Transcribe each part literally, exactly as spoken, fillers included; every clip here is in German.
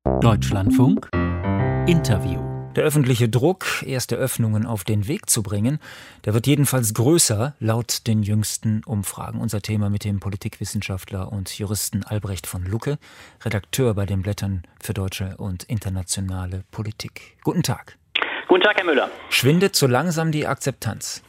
Deutschlandfunk Interview. Der öffentliche Druck, erste Öffnungen auf den Weg zu bringen, der wird jedenfalls größer, laut den jüngsten Umfragen. Unser Thema mit dem Politikwissenschaftler und Juristen Albrecht von Lucke, Redakteur bei den Blättern für deutsche und internationale Politik. Guten Tag. Guten Tag, Herr Müller. Schwindet so langsam die Akzeptanz?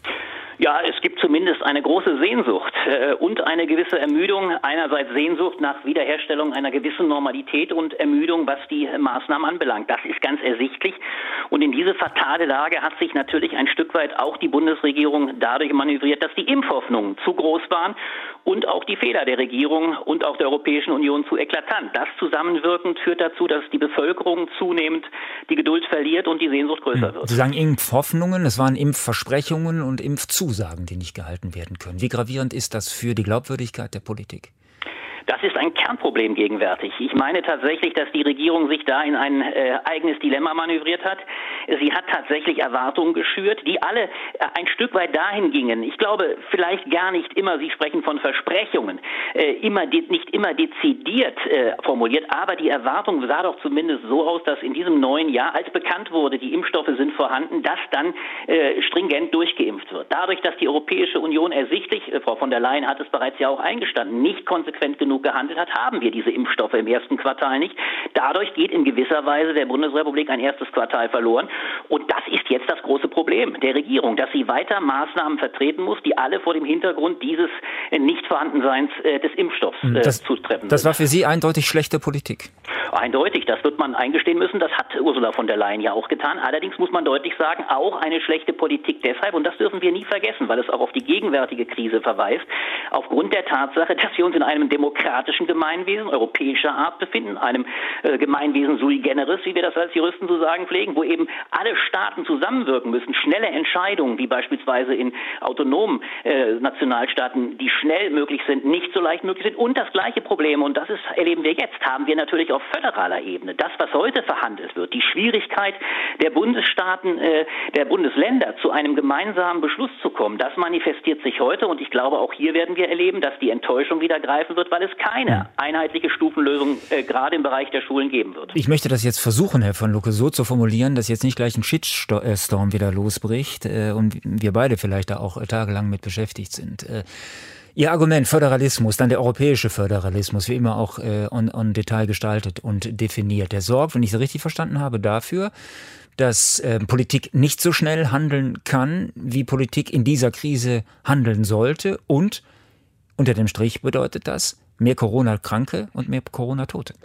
Ja, es gibt zumindest eine große Sehnsucht äh, und eine gewisse Ermüdung. Einerseits Sehnsucht nach Wiederherstellung einer gewissen Normalität und Ermüdung, was die Maßnahmen anbelangt. Das ist ganz ersichtlich. Und in diese fatale Lage hat sich natürlich ein Stück weit auch die Bundesregierung dadurch manövriert, dass die Impfhoffnungen zu groß waren und auch die Fehler der Regierung und auch der Europäischen Union zu eklatant. Das zusammenwirkend führt dazu, dass die Bevölkerung zunehmend die Geduld verliert und die Sehnsucht größer wird. Sie sagen Impfhoffnungen, es waren Impfversprechungen und Impfzusagen, die nicht gehalten werden können. Wie gravierend ist das für die Glaubwürdigkeit der Politik? Das ist ein Kernproblem gegenwärtig. Ich meine tatsächlich, dass die Regierung sich da in ein äh, eigenes Dilemma manövriert hat. Sie hat tatsächlich Erwartungen geschürt, die alle äh, ein Stück weit dahin gingen. Ich glaube, vielleicht gar nicht immer, Sie sprechen von Versprechungen, äh, immer de- nicht immer dezidiert äh, formuliert, aber die Erwartung sah doch zumindest so aus, dass in diesem neuen Jahr, als bekannt wurde, die Impfstoffe sind vorhanden, dass dann äh, stringent durchgeimpft wird. Dadurch, dass die Europäische Union ersichtlich, äh, Frau von der Leyen hat es bereits ja auch eingestanden, nicht konsequent genug gehandelt hat, haben wir diese Impfstoffe im ersten Quartal nicht. Dadurch geht in gewisser Weise der Bundesrepublik ein erstes Quartal verloren. Und das ist jetzt das große Problem der Regierung, dass sie weiter Maßnahmen vertreten muss, die alle vor dem Hintergrund dieses Nichtvorhandenseins des Impfstoffs äh, das, zutreffen. Das war für Sie eindeutig schlechte Politik? Eindeutig, das wird man eingestehen müssen. Das hat Ursula von der Leyen ja auch getan. Allerdings muss man deutlich sagen, auch eine schlechte Politik deshalb, und das dürfen wir nie vergessen, weil es auch auf die gegenwärtige Krise verweist, aufgrund der Tatsache, dass wir uns in einem demokratischen Gemeinwesen europäischer Art befinden, einem äh, Gemeinwesen sui generis, wie wir das als Juristen zu sagen pflegen, wo eben alle Staaten zusammenwirken müssen, schnelle Entscheidungen, wie beispielsweise in autonomen äh, Nationalstaaten, die schnell möglich sind, nicht so leicht möglich sind. Und das gleiche Problem, und das ist, erleben wir jetzt, haben wir natürlich auf föderaler Ebene. Das, was heute verhandelt wird, die Schwierigkeit der Bundesstaaten, äh, der Bundesländer zu einem gemeinsamen Beschluss zu kommen, das manifestiert sich heute, und ich glaube, auch hier werden wir erleben, dass die Enttäuschung wieder greifen wird, weil es keine einheitliche Stufenlösung äh, gerade im Bereich der Schulen geben wird. Ich möchte das jetzt versuchen, Herr von Lucke, so zu formulieren, dass jetzt nicht gleich ein Shitstorm wieder losbricht äh, und wir beide vielleicht da auch äh, tagelang mit beschäftigt sind. Äh, Ihr Argument Föderalismus, dann der europäische Föderalismus, wie immer auch äh, on, on Detail gestaltet und definiert, der sorgt, wenn ich es richtig verstanden habe, dafür, dass äh, Politik nicht so schnell handeln kann, wie Politik in dieser Krise handeln sollte, und unter dem Strich bedeutet das mehr Corona-Kranke und mehr Corona-Tote.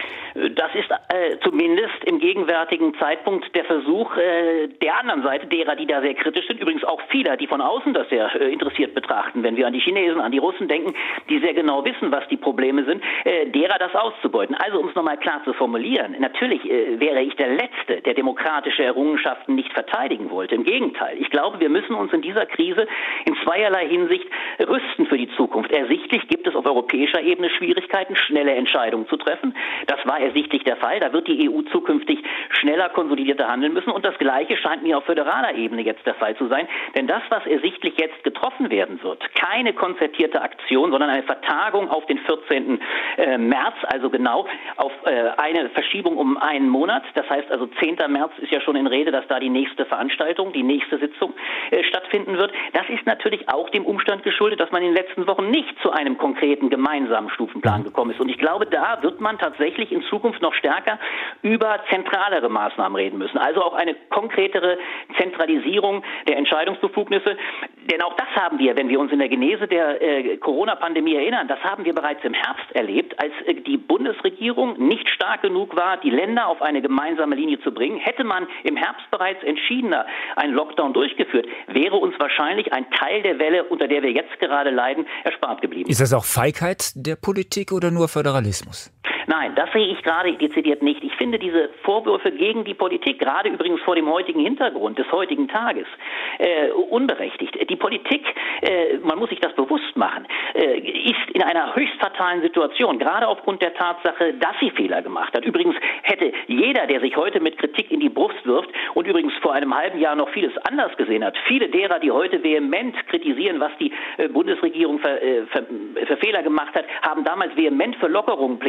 Das ist äh, zumindest im gegenwärtigen Zeitpunkt der Versuch äh, der anderen Seite, derer, die da sehr kritisch sind, übrigens auch vieler, die von außen das sehr äh, interessiert betrachten, wenn wir an die Chinesen, an die Russen denken, die sehr genau wissen, was die Probleme sind, äh, derer das auszubeuten. Also, um es nochmal klar zu formulieren, natürlich äh, wäre ich der Letzte, der demokratische Errungenschaften nicht verteidigen wollte. Im Gegenteil. Ich glaube, wir müssen uns in dieser Krise in zweierlei Hinsicht rüsten für die Zukunft. Ersichtlich gibt es auf europäischer Ebene Schwierigkeiten, schnelle Entscheidungen zu treffen. Das war ersichtlich der Fall. Da wird die E U zukünftig schneller, konsolidierter handeln müssen. Und das Gleiche scheint mir auf föderaler Ebene jetzt der Fall zu sein. Denn das, was ersichtlich jetzt getroffen werden wird, keine konzertierte Aktion, sondern eine Vertagung auf den vierzehnten März, also genau auf äh, eine Verschiebung um einen Monat. Das heißt also zehnten März ist ja schon in Rede, dass da die nächste Veranstaltung, die nächste Sitzung äh, stattfinden wird. Das ist natürlich auch dem Umstand geschuldet, dass man in den letzten Wochen nicht zu einem konkreten gemeinsamen Stufenplan gekommen ist. Und ich glaube, da wird man tatsächlich in Zukunft noch stärker über zentralere Maßnahmen reden müssen. Also auch eine konkretere Zentralisierung der Entscheidungsbefugnisse. Denn auch das haben wir, wenn wir uns in der Genese der äh, Corona-Pandemie erinnern, das haben wir bereits im Herbst erlebt, als äh, die Bundesregierung nicht stark genug war, die Länder auf eine gemeinsame Linie zu bringen. Hätte man im Herbst bereits entschiedener einen Lockdown durchgeführt, wäre uns wahrscheinlich ein Teil der Welle, unter der wir jetzt gerade leiden, erspart geblieben. Ist das auch Feigheit der Politik oder nur Föderalismus? Nein, das sehe ich gerade dezidiert nicht. Ich finde diese Vorwürfe gegen die Politik, gerade übrigens vor dem heutigen Hintergrund des heutigen Tages, äh, unberechtigt. Die Politik, äh, man muss sich das bewusst machen, äh, ist in einer höchst fatalen Situation, gerade aufgrund der Tatsache, dass sie Fehler gemacht hat. Übrigens hätte jeder, der sich heute mit Kritik in die Brust wirft und übrigens vor einem halben Jahr noch vieles anders gesehen hat, viele derer, die heute vehement kritisieren, was die äh, Bundesregierung für, äh, für, für Fehler gemacht hat, haben damals vehement für Lockerungen plädiert, obwohl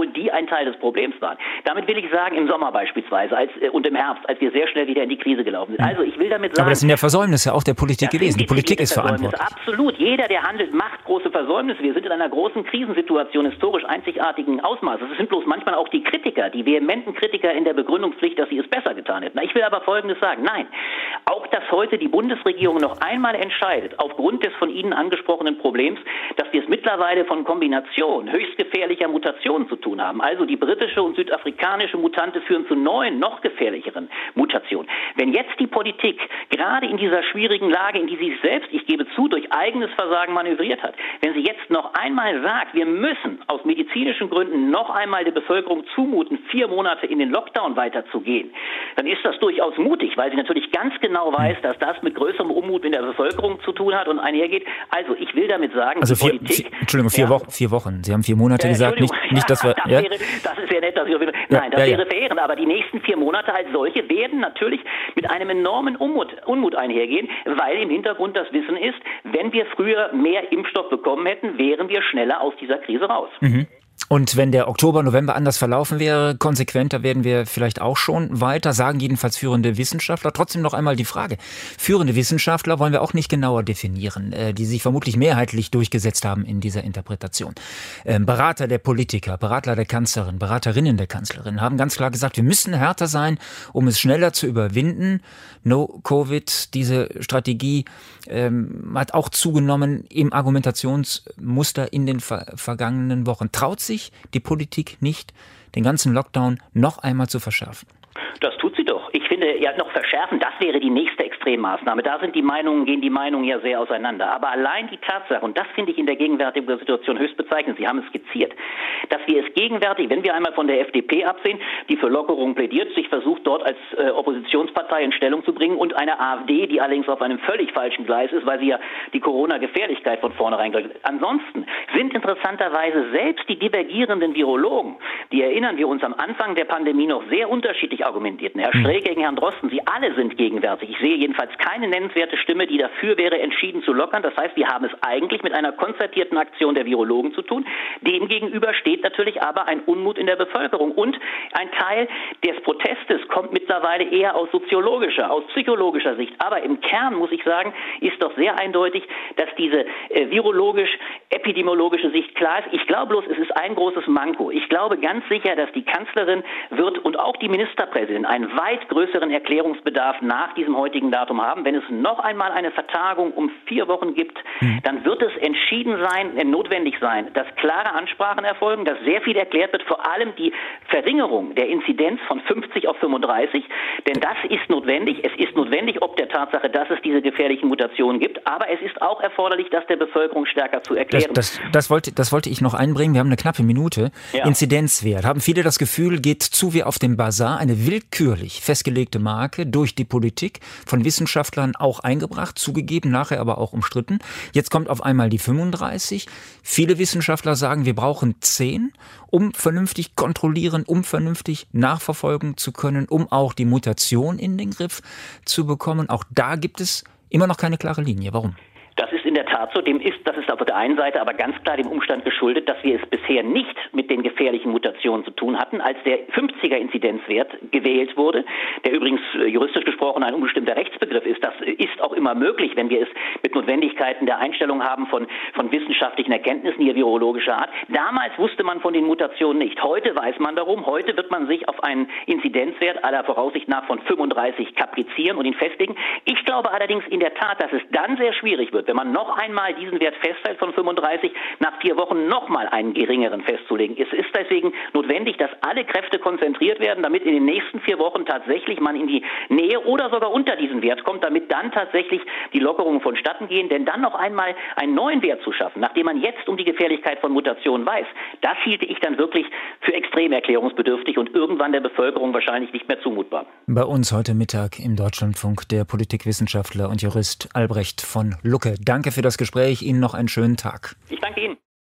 obwohl die ein Teil des Problems waren. Damit will ich sagen, im Sommer beispielsweise als, äh, und im Herbst, als wir sehr schnell wieder in die Krise gelaufen sind. Also ich will damit sagen... Aber das sind ja Versäumnisse auch der Politik gewesen. Die, die Politik ist verantwortlich. Absolut. Jeder, der handelt, macht große Versäumnisse. Wir sind in einer großen Krisensituation historisch einzigartigen Ausmaßes. Es sind bloß manchmal auch die Kritiker, die vehementen Kritiker in der Begründungspflicht, dass sie es besser getan hätten. Ich will aber Folgendes sagen. Nein, auch dass heute die Bundesregierung noch einmal entscheidet, aufgrund des von Ihnen angesprochenen Problems, dass wir es mittlerweile von Kombination höchst gefährlicher Mutationen zu tun haben. Also die britische und südafrikanische Mutante führen zu neuen, noch gefährlicheren Mutationen. Wenn jetzt die Politik gerade in dieser schwierigen Lage, in die sie sich selbst, ich gebe zu, durch eigenes Versagen manövriert hat, wenn sie jetzt noch einmal sagt, wir müssen aus medizinischen Gründen noch einmal der Bevölkerung zumuten, vier Monate in den Lockdown weiterzugehen, dann ist das durchaus mutig, weil sie natürlich ganz genau weiß, dass das mit größerem Unmut in der Bevölkerung zu tun hat und einhergeht. Also ich will damit sagen, also die vier, Politik... Vier, Entschuldigung, vier, ja, Wochen, vier Wochen. Sie haben vier Monate äh, gesagt, nicht, nicht, dass wir... Das, ja? wäre, das ist sehr nett, dass ich... Nein, ja, das ja, wäre ja. verheerend, aber die nächsten vier Monate als solche werden natürlich mit einem enormen Unmut, Unmut einhergehen, weil im Hintergrund das Wissen ist, wenn wir früher mehr Impfstoff bekommen hätten, wären wir schneller aus dieser Krise raus. Mhm. Und wenn der Oktober, November anders verlaufen wäre, konsequenter werden wir vielleicht auch schon weiter, sagen jedenfalls führende Wissenschaftler. Trotzdem noch einmal die Frage. Führende Wissenschaftler wollen wir auch nicht genauer definieren, äh, die sich vermutlich mehrheitlich durchgesetzt haben in dieser Interpretation. Ähm, Berater der Politiker, Berater der Kanzlerin, Beraterinnen der Kanzlerin haben ganz klar gesagt, wir müssen härter sein, um es schneller zu überwinden. No-Covid, diese Strategie ähm, hat auch zugenommen im Argumentationsmuster in den ver- vergangenen Wochen. Traut sich die Politik nicht, den ganzen Lockdown noch einmal zu verschärfen? Das tut sie doch. Ich finde, ja, noch verschärfen, das wäre die nächste Extremmaßnahme. Da sind die Meinungen, gehen die Meinungen ja sehr auseinander. Aber allein die Tatsache, und das finde ich in der gegenwärtigen Situation höchst bezeichnend, Sie haben es skizziert, dass wir es gegenwärtig, wenn wir einmal von der F D P absehen, die für Lockerung plädiert, sich versucht dort als äh, Oppositionspartei in Stellung zu bringen, und eine AfD, die allerdings auf einem völlig falschen Gleis ist, weil sie ja die Corona-Gefährlichkeit von vornherein greift. Ansonsten sind interessanterweise selbst die divergierenden Virologen, die erinnern wir uns am Anfang der Pandemie noch sehr unterschiedlich argumentierten. Herr Streeck gegen Herrn Drosten, sie alle sind gegenwärtig. Ich sehe jedenfalls keine nennenswerte Stimme, die dafür wäre, entschieden zu lockern. Das heißt, wir haben es eigentlich mit einer konzertierten Aktion der Virologen zu tun. Demgegenüber steht natürlich aber ein Unmut in der Bevölkerung. Und ein Teil des Protestes kommt mittlerweile eher aus soziologischer, aus psychologischer Sicht. Aber im Kern, muss ich sagen, ist doch sehr eindeutig, dass diese äh, virologisch-epidemiologische Sicht klar ist. Ich glaube bloß, es ist ein großes Manko. Ich glaube ganz sicher, dass die Kanzlerin wird und auch die Ministerpräsidentin einen weit größeren Erklärungsbedarf nach diesem heutigen Datum haben. Wenn es noch einmal eine Vertagung um vier Wochen gibt, dann wird es entschieden sein, äh, notwendig sein, dass klare Ansprachen erfolgen, dass sehr viel erklärt wird, vor allem die Verringerung der Inzidenz von fünfzig auf fünfunddreißig, denn das ist notwendig. Es ist notwendig, ob der Tatsache, dass es diese gefährlichen Mutationen gibt, aber es ist auch erforderlich, das der Bevölkerung stärker zu erklären. Das, das, das, wollte, das wollte ich noch einbringen. Wir haben eine knappe Minute. Ja. Inzidenzwert. Haben viele das Gefühl, geht zu wie auf dem Basar, eine willkürlich festgelegte Marke durch die Politik, von Wissenschaftlern auch eingebracht, zugegeben, nachher aber auch umstritten. Jetzt kommt auf einmal die fünfunddreißig. Viele Wissenschaftler sagen, wir brauchen zehn, um vernünftig kontrollieren, um vernünftig nachverfolgen zu können, um auch die Mutation in den Griff zu bekommen. Auch da gibt es immer noch keine klare Linie. Warum? Das ist in der Tat so. Dem ist, das ist auf der einen Seite aber ganz klar dem Umstand geschuldet, dass wir es bisher nicht mit den gefährlichen Mutationen zu tun hatten, als der fünfziger-Inzidenzwert gewählt wurde, der übrigens äh, juristisch gesprochen ein unbestimmter Rechtsbegriff ist. Das ist auch immer möglich, wenn wir es mit Notwendigkeiten der Einstellung haben von, von wissenschaftlichen Erkenntnissen hier virologischer Art. Damals wusste man von den Mutationen nicht. Heute weiß man darum. Heute wird man sich auf einen Inzidenzwert aller Voraussicht nach von fünfunddreißig kaprizieren und ihn festlegen. Ich glaube allerdings in der Tat, dass es dann sehr schwierig wird, wenn man noch einmal diesen Wert festhält von fünfunddreißig, nach vier Wochen nochmal einen geringeren festzulegen. Es ist deswegen notwendig, dass alle Kräfte konzentriert werden, damit in den nächsten vier Wochen tatsächlich man in die Nähe oder sogar unter diesen Wert kommt, damit dann tatsächlich die Lockerungen vonstatten gehen. Denn dann noch einmal einen neuen Wert zu schaffen, nachdem man jetzt um die Gefährlichkeit von Mutationen weiß, das hielte ich dann wirklich für extrem erklärungsbedürftig und irgendwann der Bevölkerung wahrscheinlich nicht mehr zumutbar. Bei uns heute Mittag im Deutschlandfunk der Politikwissenschaftler und Jurist Albrecht von Lucke. Danke für das Gespräch. Ihnen noch einen schönen Tag. Ich danke Ihnen.